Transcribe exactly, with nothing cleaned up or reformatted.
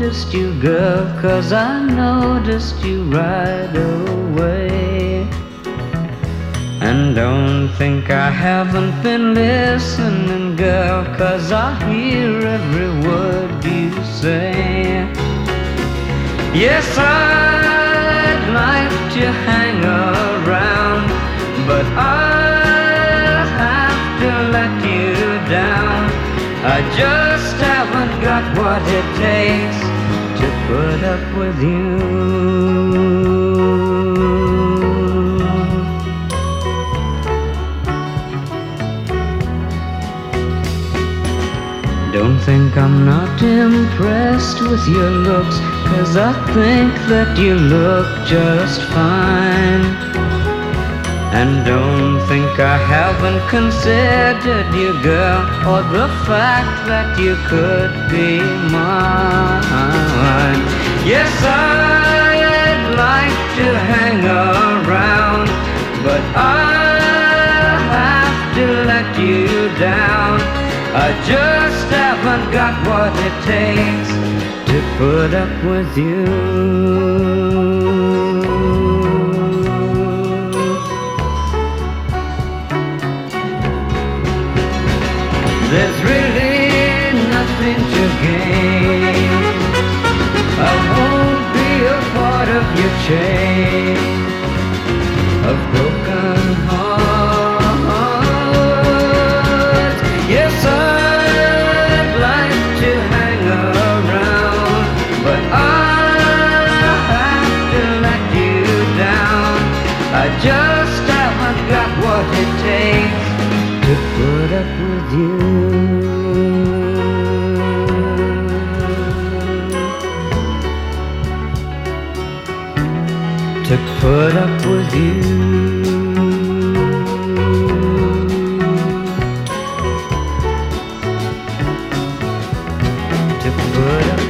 noticed you, girl, 'cause I noticed you right away. And don't think I haven't been listening, girl, 'cause I hear every word you say. Yes, I'd like to hang around, but I'll have to let you down. I just haven't got what it takes to put up with you. Don't think I'm not impressed with your looks, 'cause I think that you look just fine. And don't think I haven't considered you, girl, or the fact that you could be mine. Yes, I'd like to hang around, but I'll have to let you down. I just haven't got what it takes to put up with you. There's really nothing to gain. I won't be a part of your chain of broken hearts. Yes, I'd like to hang around, but I'll have to let you down. I just haven't got what it takes to put up with you. To put up with you. To put up